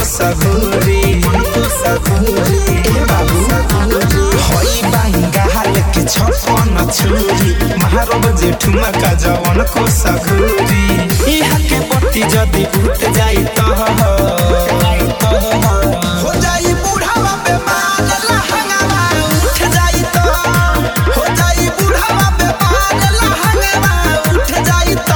सगोरी ए बाबू होई बंगाल के छपन छुरी महारब जेठुमा का जवन को सगोरी इहा के बत्ती जदी भूत जाई तो हो जाई बूढ़ावा बेमार लहंगावा उठ जाई तो हो जाई बूढ़ावा बेमार लहंगावा उठ जाई तो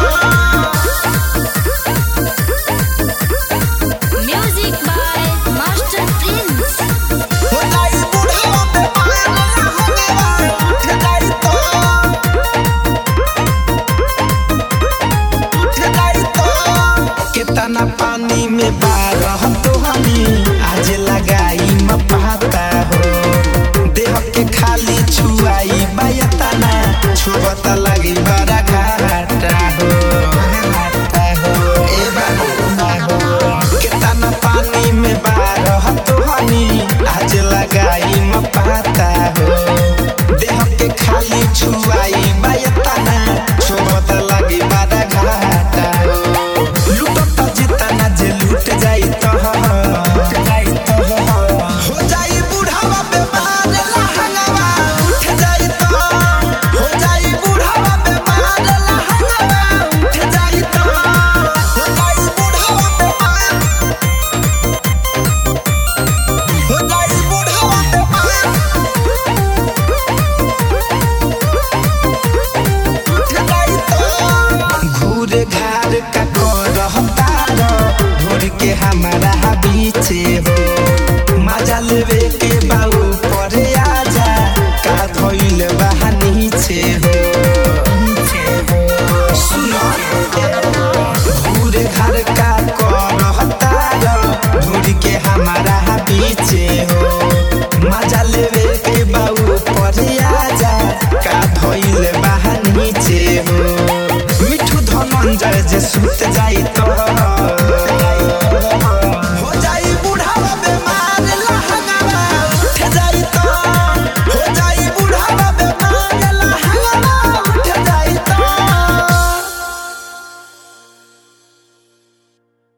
Music by Master Prince. हो जाई बूढ़ावा बेमार लहंगावा उठ जाई तो उठ जाई तो कितना पानी में बारह तो हमी आज लगाई म पाता हो देह के खाली छुआई बायतना छुबता लगी बड़ा घाटा हो ए बाबू कितना पानी में बारह तो हमी आज लगाई म पाता हो देह के खाली छुआई बायतना छुबता लगी बड़ा घाटा हो लूटता जितना जे लूट जाई तो हो जाई बूढ़ावा बेमार लहंगावा उठ जाई तो हो जाई बूढ़ावा बेमार लहंगावा उठ जाई तो हो जाई बूढ़ावा बेमार हो जाई बूढ़ावा बेमार उठ जाई तो घूरे घार का करहता रो ढोर के हमारा बीचे हो मजा लेवे